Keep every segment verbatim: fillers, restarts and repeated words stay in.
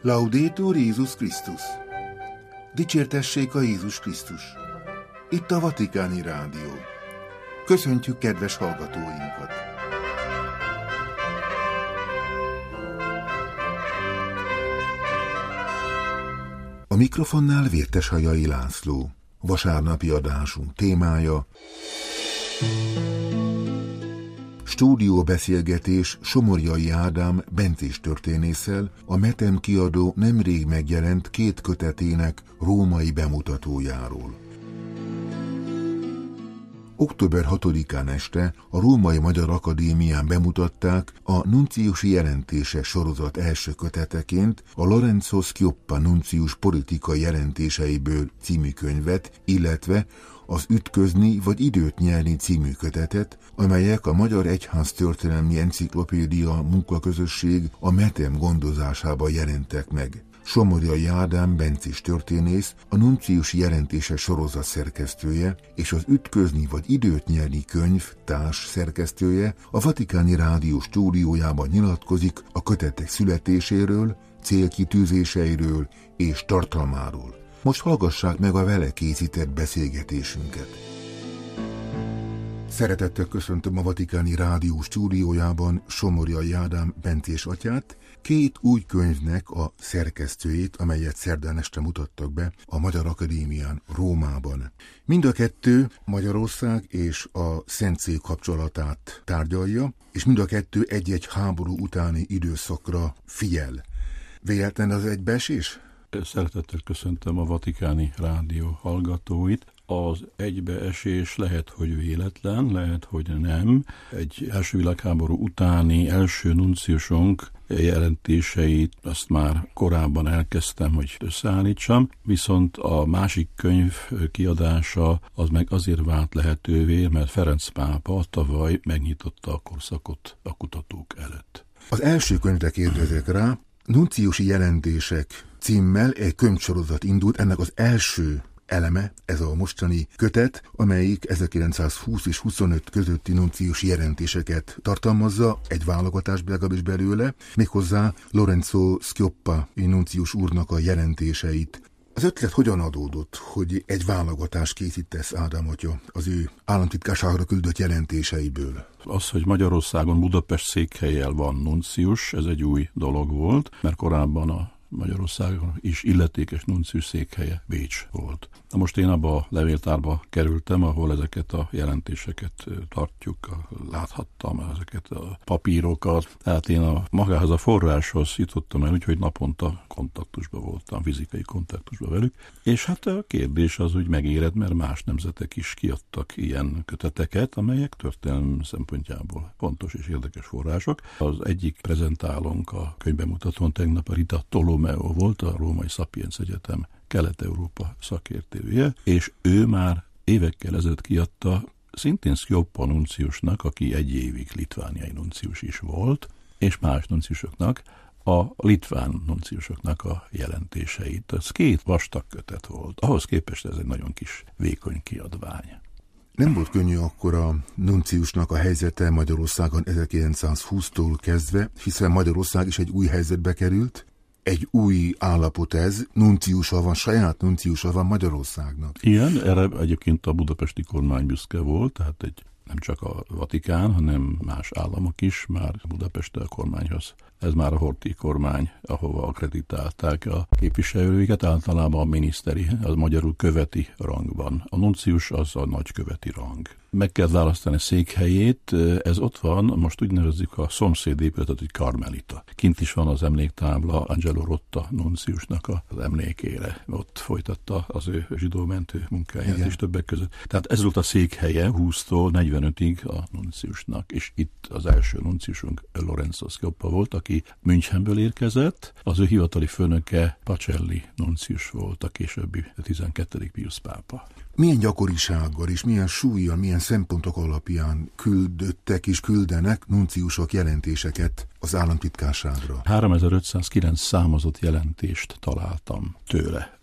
Laudetur Jézus Krisztus! Dicsértessék a Jézus Krisztus! Itt a Vatikáni Rádió. Köszöntjük kedves hallgatóinkat! A mikrofonnál Vérteshajai László. Vasárnapi adásunk témája: stúdióbeszélgetés Somorjai Ádám bencés történésszel, a Metem kiadó nemrég megjelent két kötetének római bemutatójáról. október hatodikán este a Római Magyar Akadémián bemutatták a Nunciusi jelentése sorozat első köteteként a Lorenzo Schioppa nuncius politikai jelentéseiből című könyvet, illetve az Ütközni vagy időt nyerni című kötetet, amelyek a Magyar Egyház Történelmi Enciklopédia munkaközösség a Metem gondozásában jelentek meg. Somorjai Ádám bencés történész, a Nunciusi jelentése sorozat szerkesztője és az Ütközni vagy időt nyerni könyv társ szerkesztője a Vatikáni Rádió stúdiójában nyilatkozik a kötetek születéséről, célkitűzéseiről és tartalmáról. Most hallgassák meg a vele készített beszélgetésünket. Szeretettel köszöntöm a Vatikáni Rádió stúdiójában Somorjai Ádám bencés atyát, két új könyvnek a szerkesztőjét, amelyet szerdán este mutattak be a Magyar Akadémián Rómában. Mind a kettő Magyarország és a Szentszék kapcsolatát tárgyalja, és mind a kettő egy-egy háború utáni időszakra figyel. Véletlen az egybeesés? Szeretettel köszöntöm a Vatikáni Rádió hallgatóit. Az egybeesés lehet, hogy véletlen, lehet, hogy nem. Egy első világháború utáni első nunciusunk jelentéseit azt már korábban elkezdtem, hogy összeállítsam, viszont a másik könyv kiadása az meg azért vált lehetővé, mert Ferenc pápa tavaly megnyitotta a korszakot a kutatók előtt. Az első könyvre kérdezek rá, Nunciusi jelentések címmel egy könyvsorozat indult, ennek az első eleme, ez a mostani kötet, amelyik ezerkilencszázhúsz és huszonöt közötti nunciusi jelentéseket tartalmazza, egy válogatás legalábbis belőle, méghozzá Lorenzo Schioppa nuncius úrnak a jelentéseit. Az ötlet hogyan adódott, hogy egy válogatás készítesz, Ádám atya, az ő államtitkárságra küldött jelentéseiből? Az, hogy Magyarországon Budapest székhelyjel van nuncius, ez egy új dolog volt, mert korábban a Magyarországon is illetékes nuncius székhelye Bécs volt. Na most én abba a levéltárba kerültem, ahol ezeket a jelentéseket tartjuk, láthattam ezeket a papírokat, tehát én a magához a forráshoz jutottam el, úgyhogy naponta kontaktusban voltam, fizikai kontaktusban velük, és hát a kérdés az, hogy megéred, mert más nemzetek is kiadtak ilyen köteteket, amelyek történelem szempontjából fontos és érdekes források. Az egyik prezentálónk a könyvbemutatón tegnap a Rita Tolomeo volt, a Római Sapienza Egyetem Kelet-Európa szakértője, és ő már évekkel ezelőtt kiadta szintén Schioppa nunciusnak, aki egy évig litvániai nuncius is volt, és más nunciusoknak, a litván nunciusoknak a jelentéseit. Ez két vastag kötet volt. Ahhoz képest ez egy nagyon kis vékony kiadvány. Nem volt könnyű akkor a nunciusnak a helyzete Magyarországon ezerkilencszázhúsztól kezdve, hiszen Magyarország is egy új helyzetbe került. Egy új állapot ez, nunciusa van, saját nunciusa van Magyarországnak. Igen, erre egyébként a budapesti kormány büszke volt, tehát egy, nem csak a Vatikán, hanem más államok is már Budapesten a kormányhoz. Ez már a Horthy kormány, ahova akkreditálták a képviselőiket, általában a miniszteri, az magyarul követi rangban. A nuncius az a nagyköveti rang. Meg kell választani székhelyét, ez ott van, most úgy nevezzük a szomszéd épületet, hogy Karmelita. Kint is van az emléktábla Angelo Rotta nunciusnak az emlékére. Ott folytatta az ő zsidó mentő munkáját is többek között. Tehát ez volt a székhelye húsztól negyvenötig a nunciusnak, és itt az első nunciusunk Lorenzo Schioppa volt, aki Münchenből érkezett, az ő hivatali főnöke Pacelli nuncius volt, a későbbi tizenkettedik Piusz pápa. Milyen gyakorisággal és milyen súllyal, milyen szempontok alapján küldöttek és küldenek nunciusok jelentéseket az államtitkárságra? háromezer-ötszázkilenc számozott jelentést találtam tőle.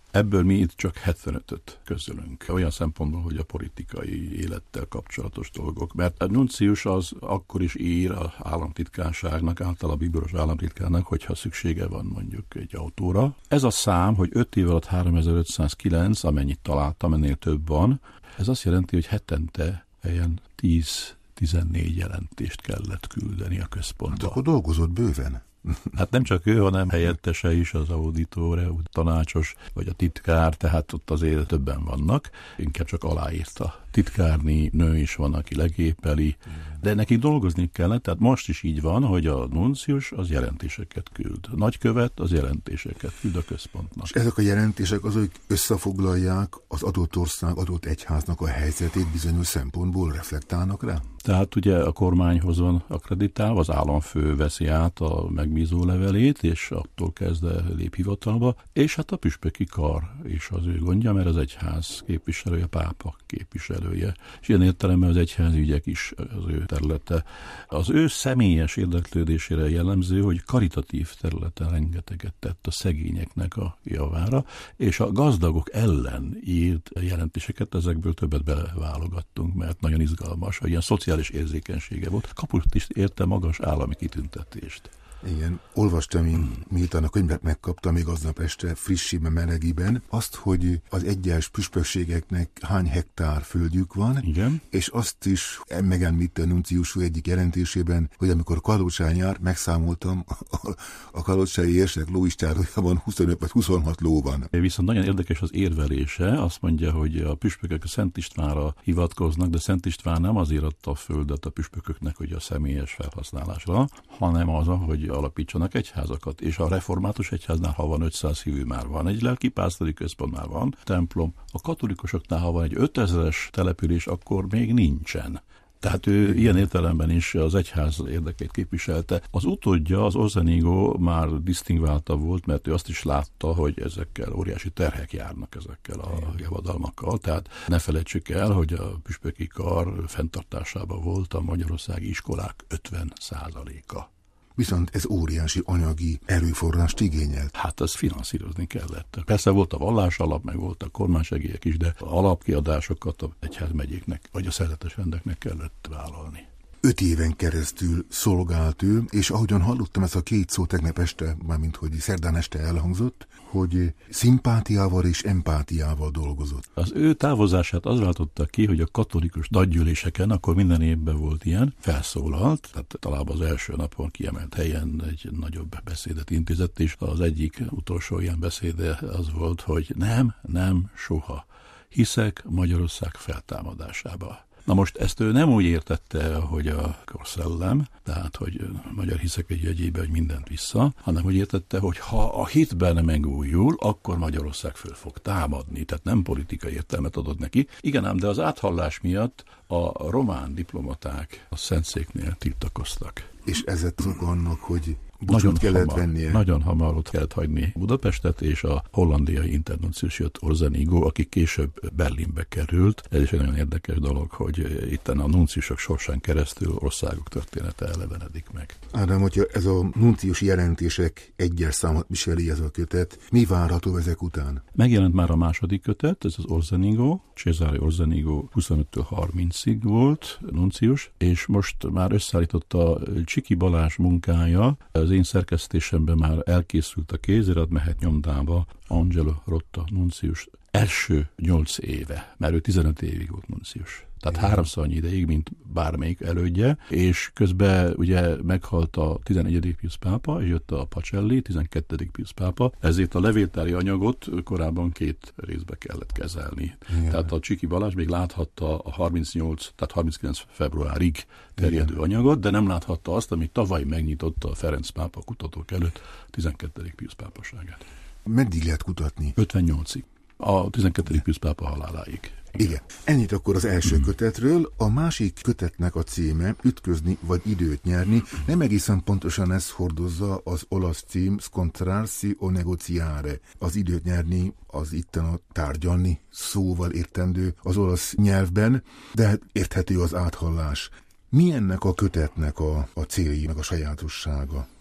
Ebből mi itt csak hetvenötöt közölünk. Olyan szempontból, hogy a politikai élettel kapcsolatos dolgok. Mert a nuncius az akkor is ír az államtitkárságnak, általában a bíboros államtitkárnak, hogyha szüksége van mondjuk egy autóra. Ez a szám, hogy öt év alatt háromezer-ötszázkilenc, amennyit találtam, ennél több van, ez azt jelenti, hogy hetente ilyen tíz-tizennégy jelentést kellett küldeni a központba. Hát akkor dolgozott bőven. Hát nem csak ő, hanem helyettese is, az auditore, a tanácsos, vagy a titkár, tehát ott azért többen vannak, inkább csak aláírta. Titkárni nő is van, aki legépeli, de nekik dolgozni kellett, tehát most is így van, hogy a nuncius az jelentéseket küld. A nagykövet az jelentéseket küld a központnak. És ezek a jelentések azok összefoglalják az adott ország, adott egyháznak a helyzetét, bizonyos szempontból reflektálnak rá? Tehát ugye a kormányhoz van akkreditálva, az államfő veszi át a megbízó levelét, és attól kezdve lép hivatalba, és hát a püspöki kar is az ő gondja, mert az egyház képviselője, pápa képviselője. És ilyen értelemben az egyházi ügyek is az ő területe. Az ő személyes érdeklődésére jellemző, hogy karitatív területen rengeteget tett a szegényeknek a javára, és a gazdagok ellen írt jelentéseket, ezekből többet beleválogattunk, mert nagyon izgalmas, hogy ilyen szociális érzékenysége volt. Kapott is érte magas állami kitüntetést. Igen, olvastam én, miután a könyvet megkaptam még aznap este frissiben, melegiben, azt, hogy az egyes püspökségeknek hány hektár földjük van, igen. És azt is megemlítette a nuncius egyik jelentésében, hogy amikor Kalocsán jár, megszámoltam, a, a kalocsai érsek lóistárójában huszonöt vagy huszonhat ló van. Viszont nagyon érdekes az érvelése, azt mondja, hogy a püspökök a Szent Istvánra hivatkoznak, de Szent István nem azért adta a földet a püspököknek, hogy a személyes felhasználásra, hanem az, hogy alapítsanak egyházakat, és a református egyháznál, ha van ötszáz hívő, már van egy lelkipásztori központ, már van templom, a katolikusoknál, ha van egy ötezres település, akkor még nincsen. Tehát ő ilyen értelemben is az egyház érdekét képviselte. Az utódja, az Orsenigo már disztingváltabb volt, mert ő azt is látta, hogy ezekkel óriási terhek járnak ezekkel a javadalmakkal. Tehát ne felejtsük el, hogy a püspöki kar fenntartásában volt a magyarországi iskolák ötven százaléka. Viszont ez óriási anyagi erőforrást igényelt. Hát ezt finanszírozni kellett. Persze volt a vallás alap, meg volt a kormánysegélyek is, de alapkiadásokat a egyházmegyéknek, vagy a szerzetes rendeknek kellett vállalni. Öt éven keresztül szolgált ő, és ahogyan hallottam, ez a két szó tegnap este, mármint hogy szerdán este elhangzott, hogy szimpátiával és empátiával dolgozott. Az ő távozását az váltotta ki, hogy a katolikus nagygyűléseken, akkor minden évben volt ilyen, felszólalt, tehát talán az első napon kiemelt helyen egy nagyobb beszédet intézett, és az egyik utolsó ilyen beszéde az volt, hogy nem, nem, soha hiszek Magyarország feltámadásába. Na most ezt ő nem úgy értette, hogy a korszellem, tehát hogy magyar hiszek egy jegyébe, hogy mindent vissza, hanem úgy értette, hogy ha a hitben megújul, akkor Magyarország föl fog támadni, tehát nem politikai értelmet adott neki. Igen ám, de az áthallás miatt a román diplomaták a Szentszéknél tiltakoztak. És ezzel tudok annak, hogy nagyon kellett hamar, vennie. Nagyon hamar ott kellett hagyni Budapestet, és a hollandiai internuncius jött Orsenigo, aki később Berlinbe került. Ez is egy nagyon érdekes dolog, hogy itten a nunciusok sorsán keresztül országok története elevenedik meg. Ádám, hogyha ez a nuncius jelentések egyes számot viseli ez a kötet, mi várható ezek után? Megjelent már a második kötet, ez az Orsenigo, Cesare Orsenigo huszonöttől harmincig volt nuncius, és most már összeállította Csiki Balázs munkája. Az én szerkesztésemben már elkészült a kézirat, mehet nyomdába Angelo Rotta nuncius első nyolc éve, mert ő tizenöt évig volt nuncius. Tehát igen. Háromszor annyi ideig, mint bármelyik elődje, és közben ugye meghalt a tizenegyedik Pius pápa, és jött a Pacelli, tizenkettedik Pius pápa, ezért a levéltári anyagot korábban két részbe kellett kezelni. Igen. Tehát a Csiki Balázs még láthatta a harmincnyolc, tehát harminckilenc februárig terjedő igen. anyagot, de nem láthatta azt, amit tavaly megnyitotta a Ferenc pápa kutatók előtt tizenkettedik Pius pápaságát. Meddig lehet kutatni? ötvennyolcig. A tizenkettedik Pius pápa haláláig. Igen. Igen. Ennyit akkor az első mm. kötetről. A másik kötetnek a címe Ütközni vagy időt nyerni. Nem egészen pontosan ez hordozza az olasz cím Scontrarsi o negoziare. Az időt nyerni az itten a tárgyalni szóval értendő az olasz nyelvben, de érthető az áthallás. Mi ennek a kötetnek a, a célja, meg a sajátossága?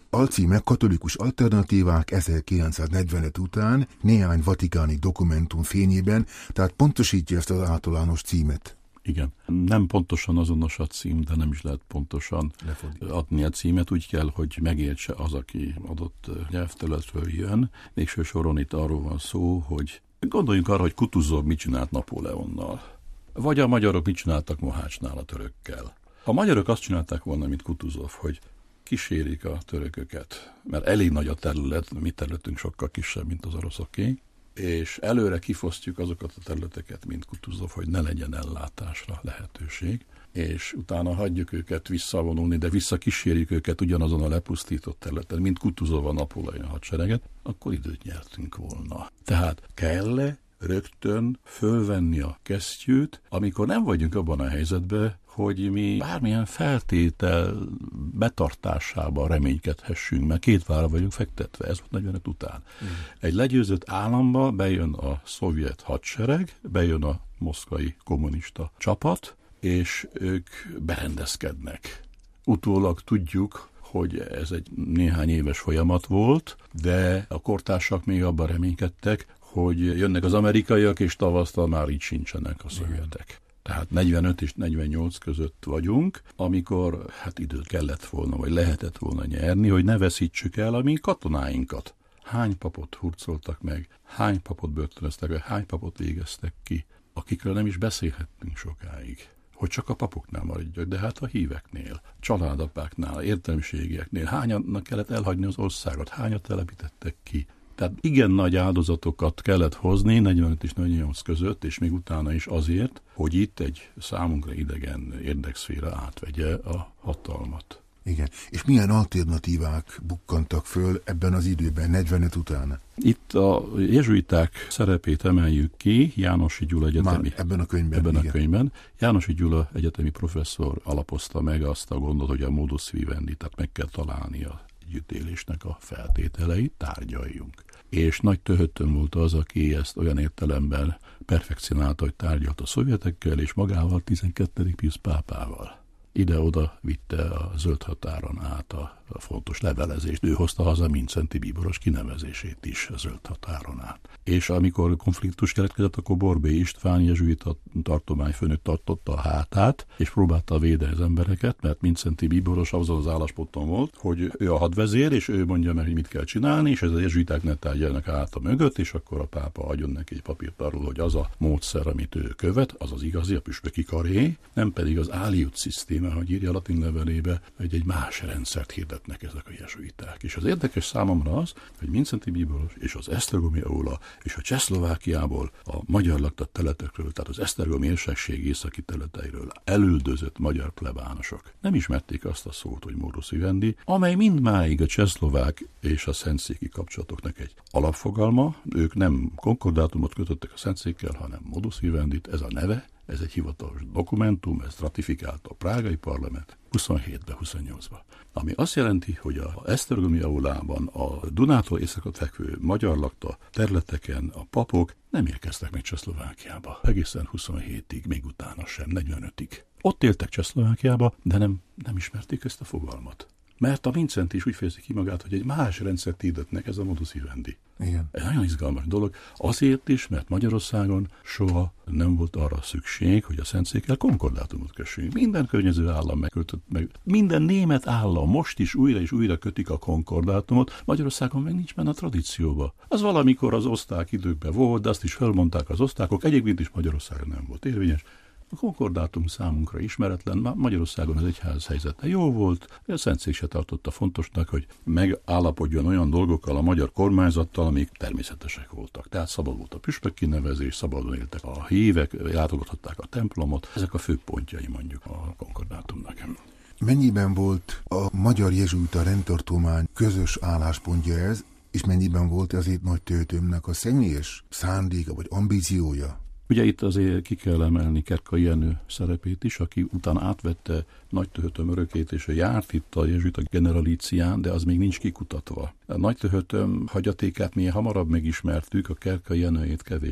Alcíme katolikus alternatívák ezerkilencszáznegyvenöt után néhány vatikáni dokumentum fényében, tehát pontosítja ezt az általános címet. Igen. Nem pontosan azonos a cím, de nem is lehet pontosan Lefordít. adni a címet. Úgy kell, hogy megértse az, aki adott nyelvterületről jön. Végső soron itt arról van szó, hogy gondoljunk arra, hogy Kutuzov mit csinált Napóleonnal. Vagy a magyarok mit csináltak Mohácsnál a törökkel. Ha a magyarok azt csinálták volna, mint Kutuzov, hogy kísérik a törököket, mert elég nagy a terület, mi területünk sokkal kisebb, mint az oroszoké, és előre kifosztjuk azokat a területeket, mint Kutuzov, hogy ne legyen ellátásra lehetőség, és utána hagyjuk őket visszavonulni, de visszakísérjük őket ugyanazon a lepusztított területen, mint Kutuzov a Napóleon hadsereget, akkor időt nyertünk volna. Tehát kell rögtön fölvenni a kesztyűt, amikor nem vagyunk abban a helyzetben, hogy mi bármilyen feltétel betartásában reménykedhessünk, mert két vára vagyunk fektetve, ez volt negyvenöt után. Mm. Egy legyőzött államba bejön a szovjet hadsereg, bejön a moszkvai kommunista csapat, és ők berendezkednek. Utólag tudjuk, hogy ez egy néhány éves folyamat volt, de a kortársak még abban reménykedtek, hogy jönnek az amerikaiak, és tavasztal már így sincsenek a szovjetek. Tehát negyvenöt és negyvennyolc között vagyunk, amikor hát időt kellett volna, vagy lehetett volna nyerni, hogy ne veszítsük el a mi katonáinkat. Hány papot hurcoltak meg, hány papot börtönöztek meg, hány papot végeztek ki, akikről nem is beszélhettünk sokáig. Hogy csak a papoknál maradjak, de hát a híveknél, családapáknál, értelmiségieknél hányannak kellett elhagyni az országot, hányat telepítettek ki. Tehát igen nagy áldozatokat kellett hozni negyvenöt és negyvennyolc között, és még utána is azért, hogy itt egy számunkra idegen érdekszféra átvegye a hatalmat. Igen. És milyen alternatívák bukkantak föl ebben az időben, negyvenöt után? Itt a jezsuiták szerepét emeljük ki, Jánosi Gyula egyetemi. Már ebben a könyvben. Ebben igen. a könyvben. Jánosi Gyula egyetemi professzor alapozta meg azt a gondot, hogy a modus vivendi, tehát meg kell találni a együttélésnek a feltételeit, tárgyaljunk. És nagy Töhötön volt az, aki ezt olyan értelemben perfekcionálta, hogy tárgyalt a szovjetekkel, és magával tizenkettedik Piusz pápával. Ide-oda vitte a zöld határon át a, a fontos levelezést. Ő hozta haza Mindszenty bíboros kinevezését is a zöld határon át. És amikor konfliktus keletkezett, akkor Borbély István jezsuita tartományfőnök tartotta a hátát, és próbálta védeni az embereket, mert Mindszenty bíboros azon az állásponton volt, hogy ő a hadvezér, és ő mondja meg, hogy mit kell csinálni, és ez a jezsuiták ne tárgyalnak át a mögött, és akkor a pápa adjon neki egy papírt arról, hogy az a módszer, amit ő követ, az az igazi, a püspöki karé, nem pedig az Aliud szisztéma, hogy írja a latin levelébe, hogy egy más rendszert hirdetnek ezek a jezsuiták. És az érdekes számomra az, hogy Mindszenty bíboros és az esztergomi aula és a Csehszlovákiából, a magyar laktat teletekről, tehát az esztergomi érsekség északi teleteiről elüldözött magyar plebánosok nem ismerték azt a szót, hogy modus vivendi, amely mindmáig a csehszlovák és a szentszéki kapcsolatoknak egy alapfogalma. Ők nem konkordátumot kötöttek a szentszékkel, hanem modus vivendit, ez a neve. Ez egy hivatalos dokumentum, ezt ratifikálta a prágai parlament huszonhétben, huszonnyolcban. Ami azt jelenti, hogy a esztergomi aulában a Dunától északra fekvő magyar lakta területeken a papok nem érkeztek meg Csehszlovákiába. Egészen huszonhétig, még utána sem, negyvenötig. Ott éltek Csehszlovákiába, de nem, nem ismerték ezt a fogalmat. Mert a Mindszenty is úgy fejezi ki magát, hogy egy más rendszert hirdetnek, ez a modus vivendi. Igen. Ez nagyon izgalmas dolog. Azért is, mert Magyarországon soha nem volt arra szükség, hogy a szentszékkel konkordátumot kössünk. Minden környező állam megkötött meg. Minden német állam most is újra és újra kötik a konkordátumot. Magyarországon meg nincs benne a tradícióba. Az valamikor az osztrák időkben volt, de azt is felmondták az osztrákok. Egyébként is Magyarországon nem volt érvényes. A konkordátum számunkra ismeretlen, Magyarországon az egyház helyzete jó volt, a Szentszék se tartotta fontosnak, hogy megállapodjon olyan dolgokkal a magyar kormányzattal, amik természetesek voltak. Tehát szabad volt a püspök kinevezés, szabadon éltek a hívek, látogathatták a templomot. Ezek a fő pontjai mondjuk a konkordátumnak. Mennyiben volt a magyar jezsuita rendtartomány közös álláspontja ez, és mennyiben volt azért Nagy Töhötömnek a személyes szándéka vagy ambíciója? Ugye itt azért ki kell emelni Kerkai Jenő szerepét is, aki utána átvette Nagy Töhötöm örökét, és járt itt a jezsuita generalícián, de az még nincs kikutatva. A Nagy Töhötöm hagyatékát mi hamarabb megismertük, a Kerkai Jenőjét kevésbé.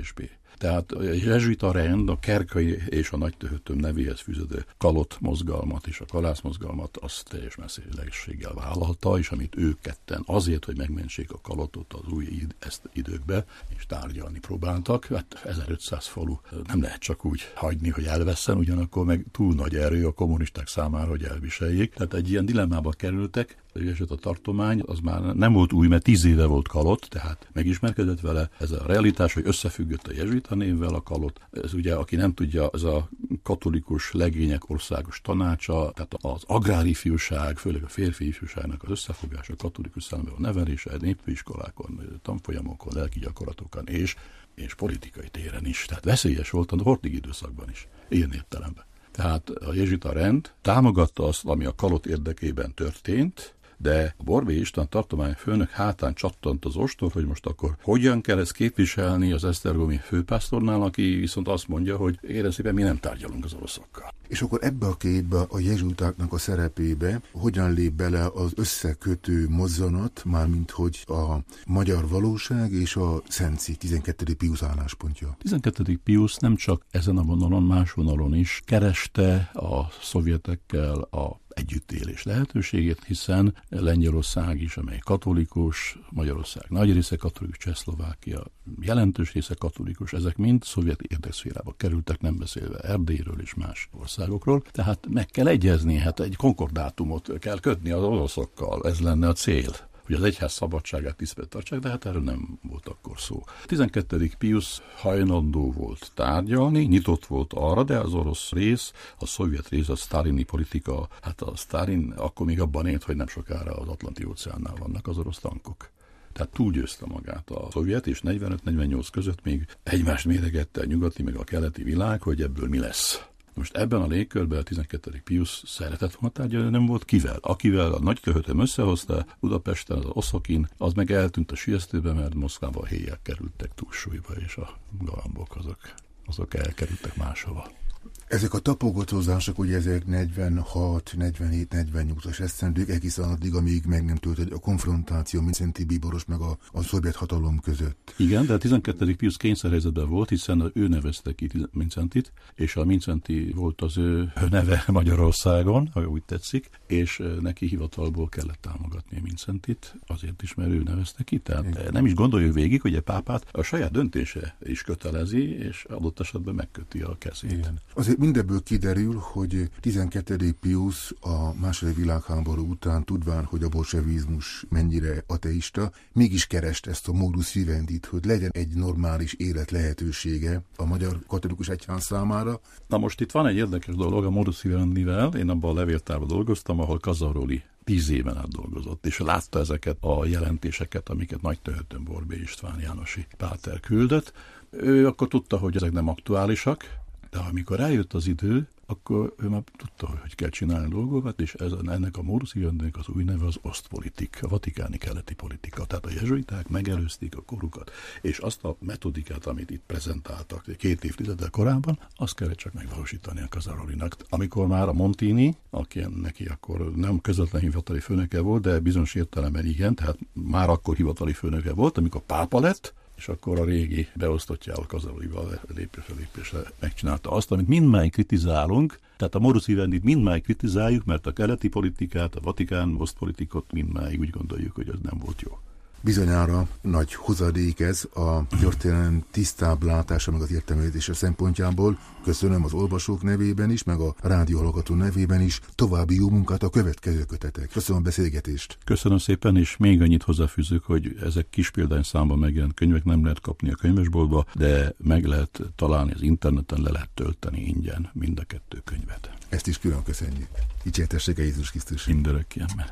Tehát a jezsuita rend a Kerkai és a Nagytöhötöm nevéhez fűződő kalott mozgalmat és a kalász mozgalmat azt teljes messzélességgel vállalta, és amit ők ketten azért, hogy megmentsék a kalotot az új id- ezt időkbe, és tárgyalni próbáltak. Hát ezerötszáz falu nem lehet csak úgy hagyni, hogy elvesszen, ugyanakkor meg túl nagy erő a kommunisták számára, hogy elviseljék. Tehát egy ilyen dilemmába kerültek, és a tartomány az már nem volt új, mert tíz éve volt kalott, tehát megismerkedett vele. Ez a realitás, hogy összefüggött a jezsuita névvel a kalott. Ez ugye, aki nem tudja, ez a katolikus legények országos tanácsa, tehát az agrári ifjúság, főleg a férfi ifjúságnak az összefogása, katolikus szellemben a nevelése, népfőiskolákon, tanfolyamokon, lelki gyakorlatokon és, és politikai téren is. Tehát veszélyes volt a horthy időszakban is, ilyen értelemben. Tehát a jezsuita rend támogatta azt, ami a kalott érdekében történt, de a Borbély István tartományfőnök hátán csattant az ostor, hogy most akkor hogyan kell ezt képviselni az esztergomi főpásztornál, aki viszont azt mondja, hogy kérem szépen, mi nem tárgyalunk az oroszokkal. És akkor ebbe a képbe, a jezsuitáknak a szerepébe hogyan lép bele az összekötő mozzanat, mármint hogy a magyar valóság és a Szentszék tizenkettedik Piusz álláspontja? tizenkettedik Piusz nem csak ezen a vonalon, más vonalon is kereste a szovjetekkel a együttélés lehetőségét, hiszen Lengyelország is, amely katolikus, Magyarország nagy része katolikus, Csehszlovákia jelentős része katolikus, ezek mind szovjet érdekszférába kerültek, nem beszélve Erdélyről és más országokról, tehát meg kell egyezni, hát egy konkordátumot kell kötni az oroszokkal, ez lenne a cél, hogy az egyház szabadságát tiszteletben tartsák, de hát erről nem volt akkor szó. tizenkettedik Piusz hajlandó volt tárgyalni, nyitott volt arra, de az orosz rész, a szovjet rész, a sztálini politika, hát a Sztálin akkor még abban élt, hogy nem sokára az Atlanti-óceánnál vannak az orosz tankok. Tehát túlgyőzte magát a szovjet, és negyvenöt negyvennyolc között még egymást méregette a nyugati meg a keleti világ, hogy ebből mi lesz. Most ebben a légkörben a tizenkettedik Piusz szeretett volna tárgyalni, nem volt kivel. Akivel a Nagytöhötöm összehozta Budapesten, az Oszokin, az meg eltűnt a siesztőbe, mert Moszkvába héjjel kerültek túlsúlyba, és a galambok azok, azok elkerültek máshova. Ezek a tapogatózások, ugye ezek negyvenhat, negyvenhét, negyvennyolcas esztendők, egészen addig, amíg meg nem történt a konfrontáció Mindszenty bíboros meg a, a szovjet hatalom között. Igen, de a tizenkettedik Piusz kényszerhelyzetben volt, hiszen ő nevezte ki Mindszentyt, és a Mindszenty volt az ő neve Magyarországon, ha úgy tetszik, és neki hivatalból kellett támogatni a Mindszentyt, azért is, mert ő nevezte ki. Tehát igen. Nem is gondoljuk végig, hogy a pápát a saját döntése is kötelezi, és adott esetben megköti a kezét. Igen. Azért mindebből kiderül, hogy tizenkettedik Piusz a második világháború után, tudván, hogy a bolsevizmus mennyire ateista, mégis kerest ezt a modus vivendit, hogy legyen egy normális élet lehetősége a magyar katolikus egyház számára. Na most itt van egy érdekes dolog a modus vivendivel. Én abban a levéltárban dolgoztam, ahol Kazaroli tíz éven át dolgozott, és látta ezeket a jelentéseket, amiket Nagytöhötöm Borbély István Jánosi páter küldött. Ő akkor tudta, hogy ezek nem aktuálisak, de amikor eljött az idő, akkor ő már tudta, hogy kell csinálni dolgokat, és ez, ennek a modus vivendinek az új neve az osztpolitik, a vatikáni keleti politika. Tehát a jezsuiták megelőzték a korukat, és azt a metodikát, amit itt prezentáltak két évtizeddel korábban, azt kellett csak megvalósítani a Kazarolinak. Amikor már a Montini, aki neki akkor nem közvetlen hivatali főnöke volt, de bizonyos értelemben igen, tehát már akkor hivatali főnöke volt, amikor pápa lett, és akkor a régi beosztottjával, Kazarolival lépésre lépésre megcsinálta azt, amit mindmáig kritizálunk, tehát a modus vivendit mindmáig kritizáljuk, mert a keleti politikát, a Vatikán osztpolitikot mindmáig úgy gondoljuk, hogy az nem volt jó. Bizonyára nagy hozadék ez a történelem tisztább látása, meg az értelmezése szempontjából. Köszönöm az olvasók nevében is, meg a rádióhallgató nevében is. További jó munkát a következő kötetek. Köszönöm a beszélgetést. Köszönöm szépen, és még annyit hozzáfűzök, hogy ezek kis példányszámban megjelent könyvek nem lehet kapni a könyvesboltba, de meg lehet találni az interneten, le lehet tölteni ingyen mind a kettő könyvet. Ezt is külön köszönjük. Dicsértessék a Jézus Krisztus. Mindörökkien.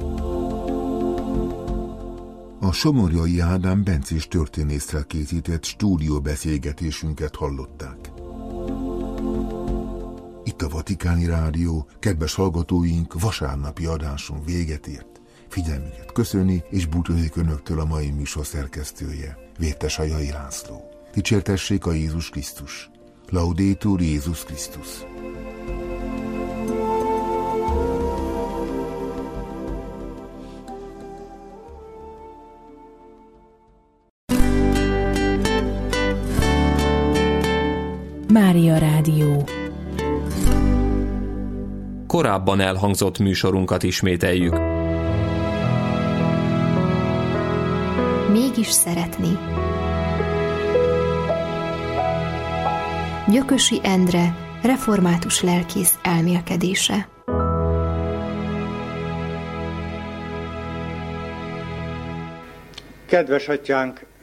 A Somorjai Ádám bencés történésszel készített stúdióbeszélgetésünket hallották. Itt a Vatikáni Rádió, kedves hallgatóink, vasárnapi adáson véget ért. Figyelmüket köszöni és búcsúzik önöktől a mai műsor szerkesztője, Vértesajai László. Dicsértessék a Jézus Krisztus. Laudetur Jézus Krisztus. Mária Rádió. Korábban elhangzott műsorunkat ismételjük. Mégis szeretni. Gyökösi Endre, református lelkész elmélkedése. Kedves atyánk,